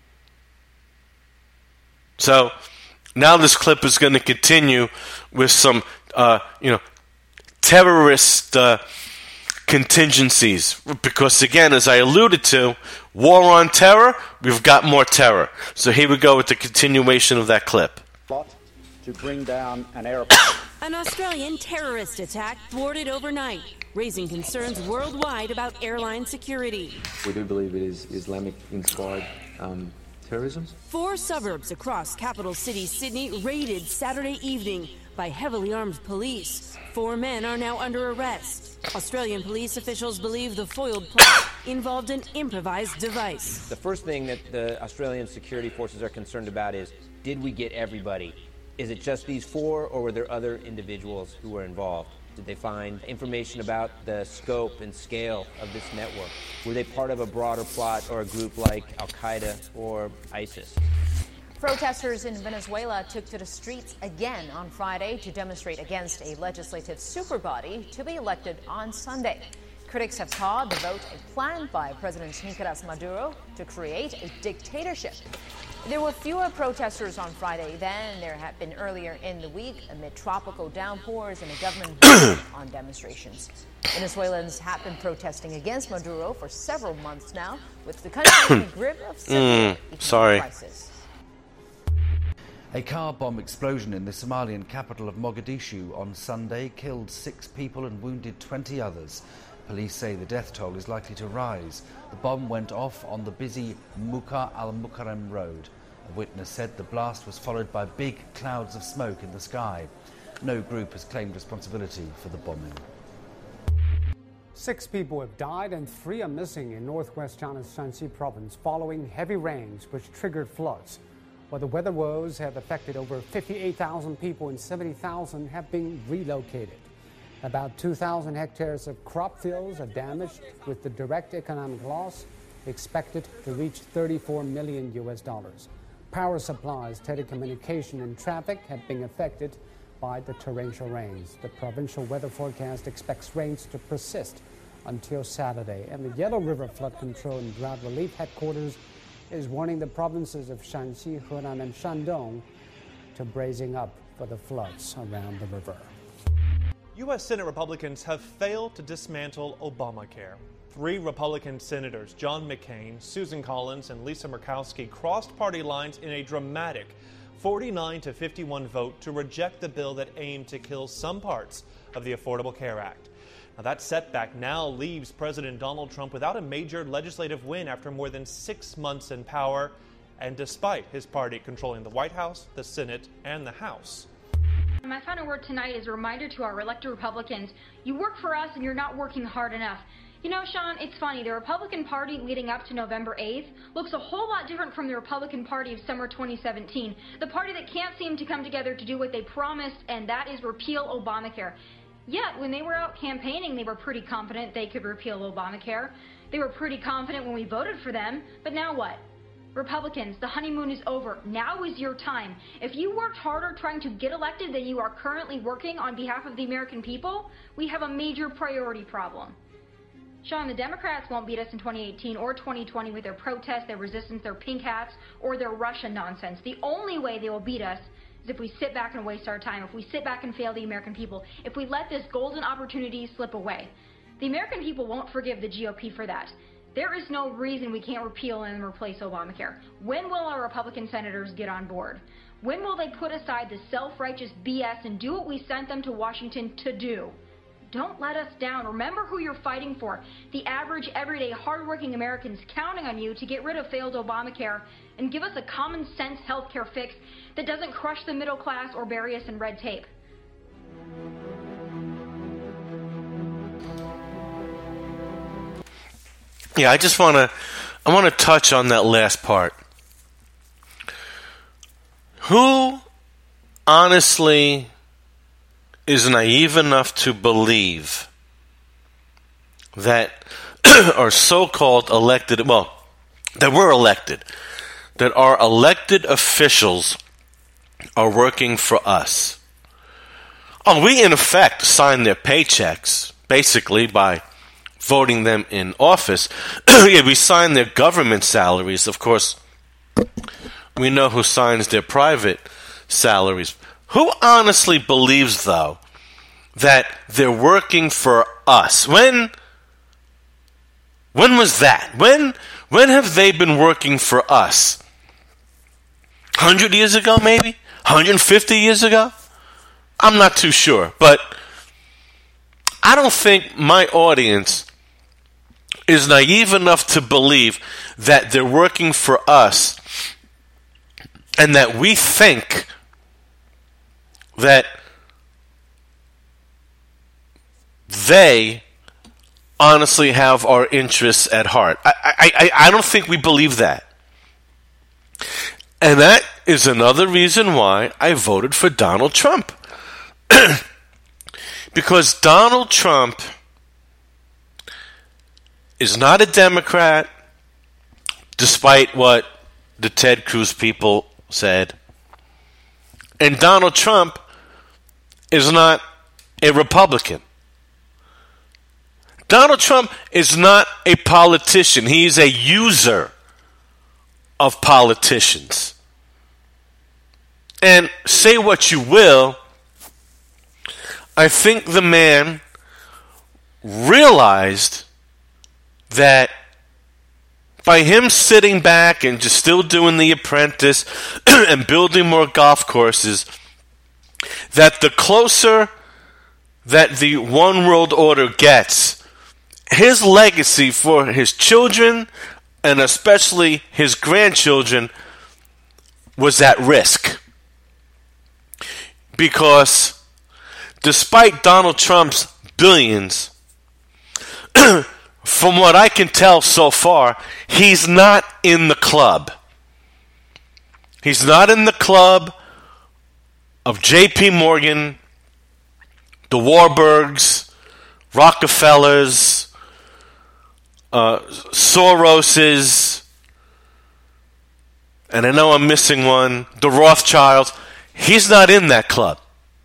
So, now this clip is going to continue with some, uh, you know, terrorist uh, contingencies. Because again, as I alluded to, war on terror, we've got more terror. So here we go with the continuation of that clip. to bring down an airplane. An Australian terrorist attack thwarted overnight, raising concerns worldwide about airline security. We do believe it is Islamic-inspired um, terrorism. Four suburbs across capital city Sydney raided Saturday evening by heavily armed police. Four men are now under arrest. Australian police officials believe the foiled plot involved an improvised device. The first thing that the Australian security forces are concerned about is, did we get everybody? Is it just these four, or were there other individuals who were involved? Did they find information about the scope and scale of this network? Were they part of a broader plot or a group like Al-Qaeda or ISIS? Protesters in Venezuela took to the streets again on Friday to demonstrate against a legislative superbody to be elected on Sunday. Critics have called the vote a plan by President Nicolas Maduro to create a dictatorship. There were fewer protesters on Friday than there had been earlier in the week amid tropical downpours and a government ban on demonstrations. Venezuelans have been protesting against Maduro for several months now, with the country in the grip of severe mm, sorry. crisis. A car bomb explosion in the Somalian capital of Mogadishu on Sunday killed six people and wounded twenty others. Police say the death toll is likely to rise. The bomb went off on the busy Muka al-Mukarram road. A witness said the blast was followed by big clouds of smoke in the sky. No group has claimed responsibility for the bombing. Six people have died and three are missing in northwest China's Shanxi province following heavy rains which triggered floods. While the weather woes have affected over fifty-eight thousand people and seventy thousand have been relocated. About two thousand hectares of crop fields are damaged, with the direct economic loss expected to reach thirty-four million U S dollars. Power supplies, telecommunication, and traffic have been affected by the torrential rains. The provincial weather forecast expects rains to persist until Saturday, and the Yellow River Flood Control and Drought Relief Headquarters is warning the provinces of Shanxi, Henan, and Shandong to bracing up for the floods around the river. U S Senate Republicans have failed to dismantle Obamacare. Three Republican senators, John McCain, Susan Collins, and Lisa Murkowski, crossed party lines in a dramatic forty-nine to fifty-one vote to reject the bill that aimed to kill some parts of the Affordable Care Act. Now, that setback now leaves President Donald Trump without a major legislative win after more than six months in power, and despite his party controlling the White House, the Senate, and the House. My final word tonight is a reminder to our elected Republicans, you work for us and you're not working hard enough. You know, Sean, it's funny, the Republican Party leading up to November eighth looks a whole lot different from the Republican Party of summer twenty seventeen, the party that can't seem to come together to do what they promised, and that is repeal Obamacare. Yet, when they were out campaigning, they were pretty confident they could repeal Obamacare. They were pretty confident when we voted for them, but now what? Republicans, the honeymoon is over. Now is your time. If you worked harder trying to get elected than you are currently working on behalf of the American people, we have a major priority problem. Sean, the Democrats won't beat us in twenty eighteen or twenty twenty with their protests, their resistance, their pink hats, or their Russia nonsense. The only way they will beat us is if we sit back and waste our time, if we sit back and fail the American people, if we let this golden opportunity slip away. The American people won't forgive the G O P for that. There is no reason we can't repeal and replace Obamacare. When will our Republican senators get on board? When will they put aside the self-righteous B S and do what we sent them to Washington to do? Don't let us down. Remember who you're fighting for. The average, everyday, hardworking Americans counting on you to get rid of failed Obamacare and give us a common sense health care fix that doesn't crush the middle class or bury us in red tape. Yeah, I just want to I want to touch on that last part. Who honestly is naive enough to believe that our so-called elected, well, that we're elected, that our elected officials are working for us? Oh, we in effect sign their paychecks, basically, by voting them in office. Yeah, we sign their government salaries. Of course, we know who signs their private salaries. Who honestly believes, though, that they're working for us? When when was that? When when have they been working for us? Hundred years ago, maybe? one hundred fifty years ago? I'm not too sure, but I don't think my audience is naive enough to believe that they're working for us and that we think that they honestly have our interests at heart. I, I, I, I don't think we believe that. And that is another reason why I voted for Donald Trump. Because Donald Trump is not a Democrat, despite what the Ted Cruz people said. And Donald Trump is not a Republican. Donald Trump is not a politician. He's a user of politicians. And say what you will, I think the man realized that by him sitting back and just still doing The Apprentice and building more golf courses, that the closer that the one world order gets, his legacy for his children and especially his grandchildren was at risk. Because despite Donald Trump's billions, from what I can tell so far, he's not in the club. He's not in the club of J P Morgan, the Warburgs, Rockefellers, uh, Soroses, and I know I'm missing one, the Rothschilds. He's not in that club.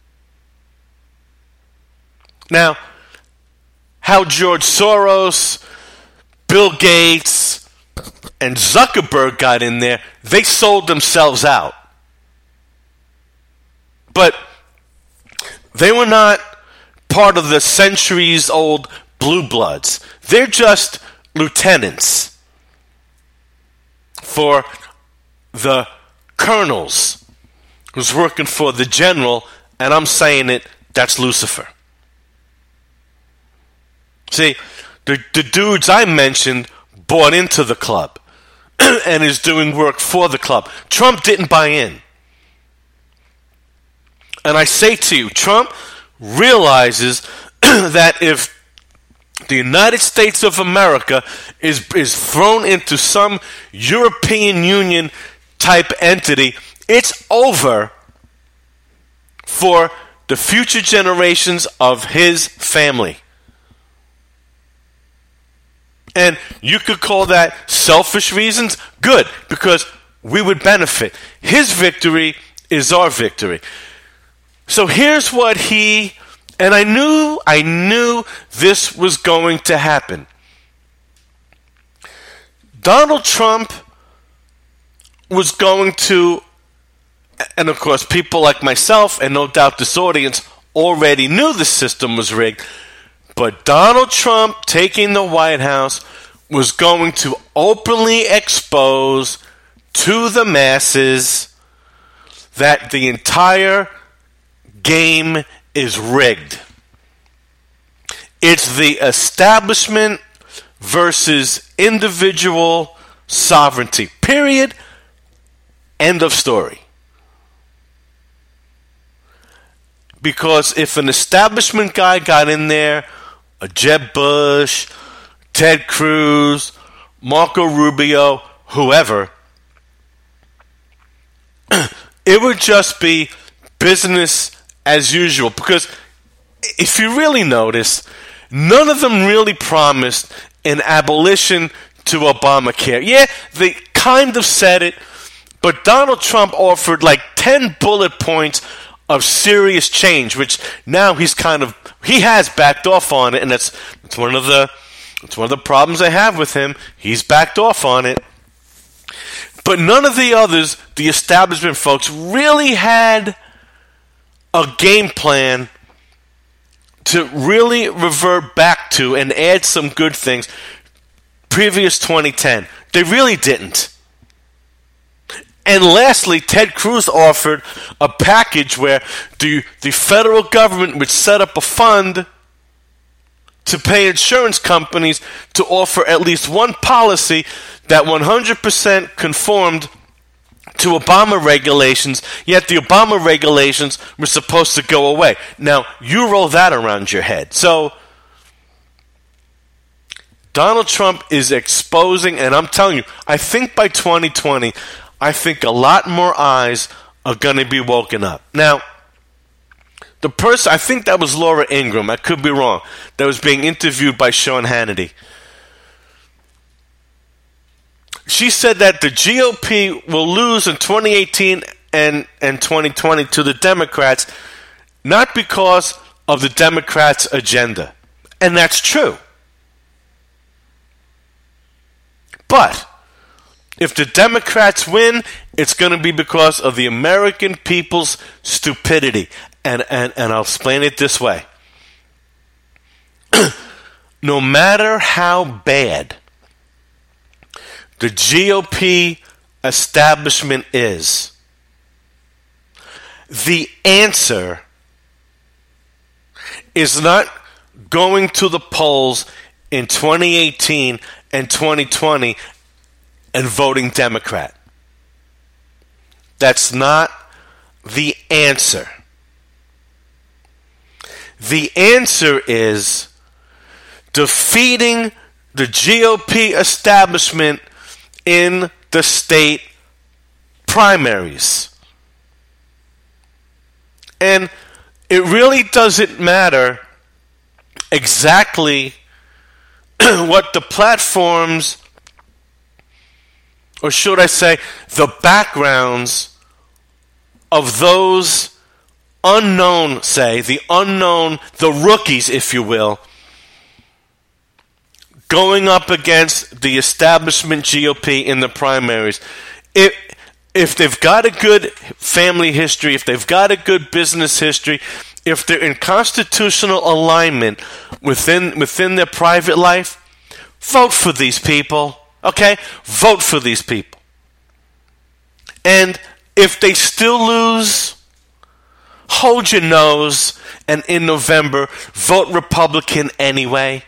Now, how George Soros, Bill Gates, and Zuckerberg got in there, they sold themselves out. But they were not part of the centuries-old blue bloods. They're just lieutenants for the colonels who's working for the general, and I'm saying it, that's Lucifer. See, the, the dudes I mentioned bought into the club and is doing work for the club. Trump didn't buy in. And I say to you, Trump realizes that if the United States of America is, is thrown into some European Union type entity, it's over for the future generations of his family. And you could call that selfish reasons. Good, because we would benefit. His victory is our victory. So here's what he, and I knew, I knew this was going to happen. Donald Trump was going to, and of course people like myself, and no doubt this audience, already knew the system was rigged, but Donald Trump taking the White House was going to openly expose to the masses that the entire game is rigged. It's the establishment versus individual sovereignty. Period. End of story. Because if an establishment guy got in there, a Jeb Bush, Ted Cruz, Marco Rubio, whoever, it would just be business as usual. Because if you really notice, none of them really promised an abolition to Obamacare. Yeah, they kind of said it, but Donald Trump offered like ten bullet points of serious change, which now he's kind of, he has backed off on it, and that's, that's one of the it's one of the problems I have with him. He's backed off on it. But none of the others, the establishment folks, really had a game plan to really revert back to and add some good things previous twenty ten. They really didn't. And lastly, Ted Cruz offered a package where the, the federal government would set up a fund to pay insurance companies to offer at least one policy that one hundred percent conformed to Obama regulations, yet the Obama regulations were supposed to go away. Now, you roll that around your head. So, Donald Trump is exposing, and I'm telling you, I think by twenty twenty, I think a lot more eyes are going to be woken up. Now, the person, I think that was Laura Ingraham, I could be wrong, that was being interviewed by Sean Hannity. She said that the G O P will lose in twenty eighteen and, and twenty twenty to the Democrats, not because of the Democrats' agenda. And that's true. But if the Democrats win, it's going to be because of the American people's stupidity. And, and, and I'll explain it this way. No matter how bad the G O P establishment is, the answer is not going to the polls in twenty eighteen and twenty twenty and voting Democrat. That's not the answer. The answer is defeating the G O P establishment in the state primaries. And it really doesn't matter exactly what the platforms, or should I say, the backgrounds of those unknown, say, the unknown, the rookies, if you will, going up against the establishment G O P in the primaries. If, if they've got a good family history, if they've got a good business history, if they're in constitutional alignment within within their private life, vote for these people. Okay? Vote for these people. And if they still lose, hold your nose, and in November, vote Republican anyway.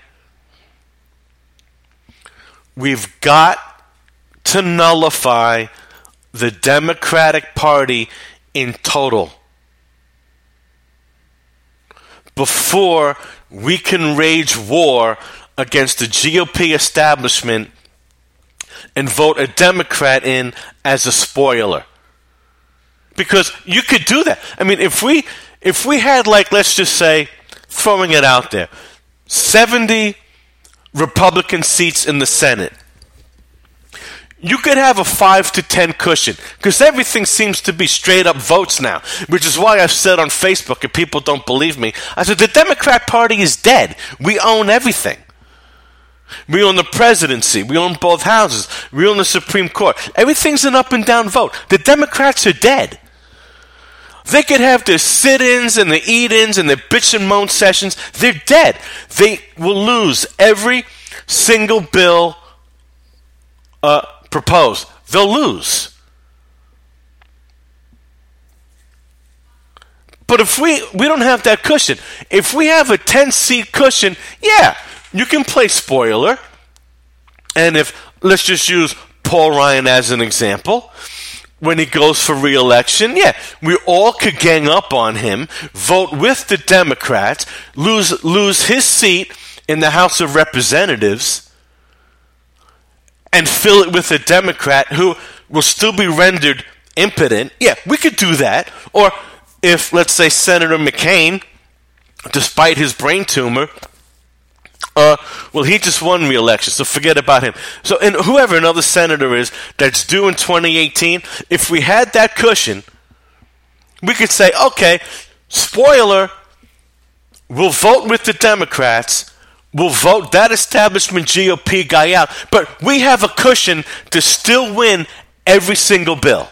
We've got to nullify the Democratic Party in total before we can wage war against the G O P establishment and vote a Democrat in as a spoiler. Because you could do that. I mean, if we if we had, like, let's just say, throwing it out there, seventy Republican seats in the Senate, you could have a five to ten cushion, because everything seems to be straight up votes now, which is why I've said on Facebook, and people don't believe me, I said the Democrat Party is dead. We own everything. We own the presidency. We own both houses. We own the Supreme Court. Everything's an up and down vote. The Democrats are dead. They could have their sit-ins and their eat-ins and their bitch and moan sessions. They're dead. They will lose every single bill uh, proposed. They'll lose. But if we, we don't have that cushion, if we have a ten-seat cushion, yeah, you can play spoiler. And if, let's just use Paul Ryan as an example, when he goes for re-election, yeah, we all could gang up on him, vote with the Democrats, lose lose his seat in the House of Representatives, and fill it with a Democrat who will still be rendered impotent. Yeah, we could do that. Or if, let's say, Senator McCain, despite his brain tumor, Uh, well, he just won re-election, so forget about him. So, and whoever another senator is that's due in twenty eighteen, if we had that cushion, we could say, okay, spoiler, we'll vote with the Democrats, we'll vote that establishment G O P guy out, but we have a cushion to still win every single bill.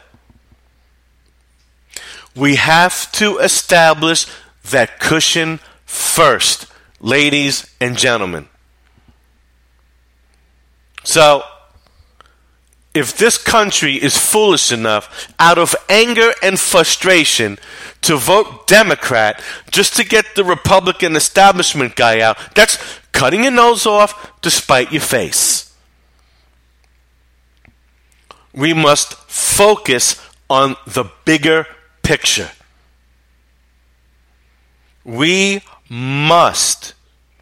We have to establish that cushion first, ladies and gentlemen. So, if this country is foolish enough, out of anger and frustration, to vote Democrat just to get the Republican establishment guy out, that's cutting your nose off to spite your face. We must focus on the bigger picture. We must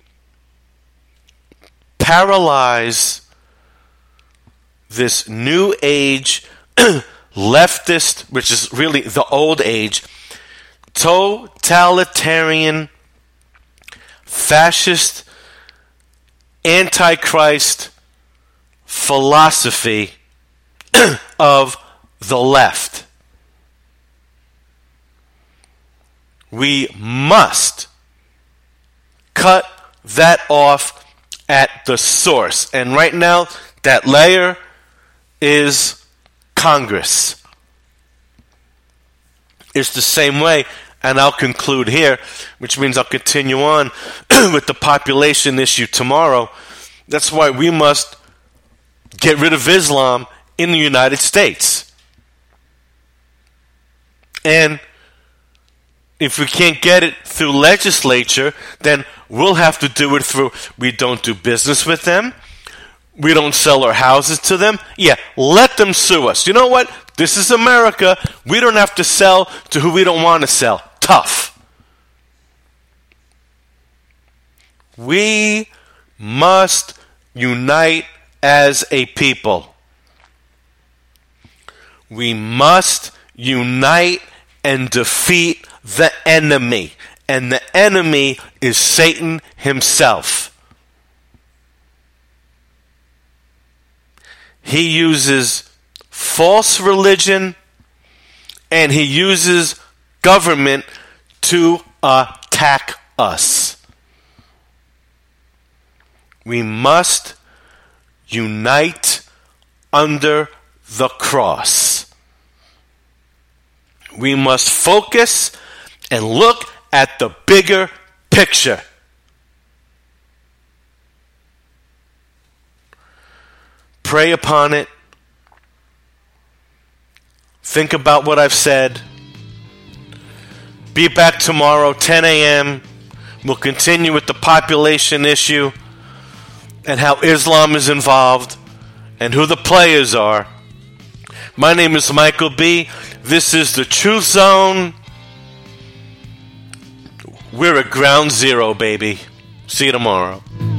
paralyze this new age leftist, which is really the old age, totalitarian, fascist, antichrist philosophy of the left. We must cut that off at the source. And right now, that layer is Congress. It's the same way, and I'll conclude here, which means I'll continue on with the population issue tomorrow. That's why we must get rid of Islam in the United States. And if we can't get it through legislature, then we'll have to do it through, we don't do business with them. We don't sell our houses to them. Yeah, let them sue us. You know what? This is America. We don't have to sell to who we don't want to sell. Tough. We must unite as a people. We must unite and defeat the enemy. And the enemy is Satan himself. He uses false religion and he uses government to attack us. We must unite under the cross. We must focus and look at the bigger picture. Pray upon it. Think about what I've said. Be back tomorrow, ten a.m. We'll continue with the population issue and how Islam is involved and who the players are. My name is Michael B. This is the Truth Zone. We're at ground zero, baby. See you tomorrow.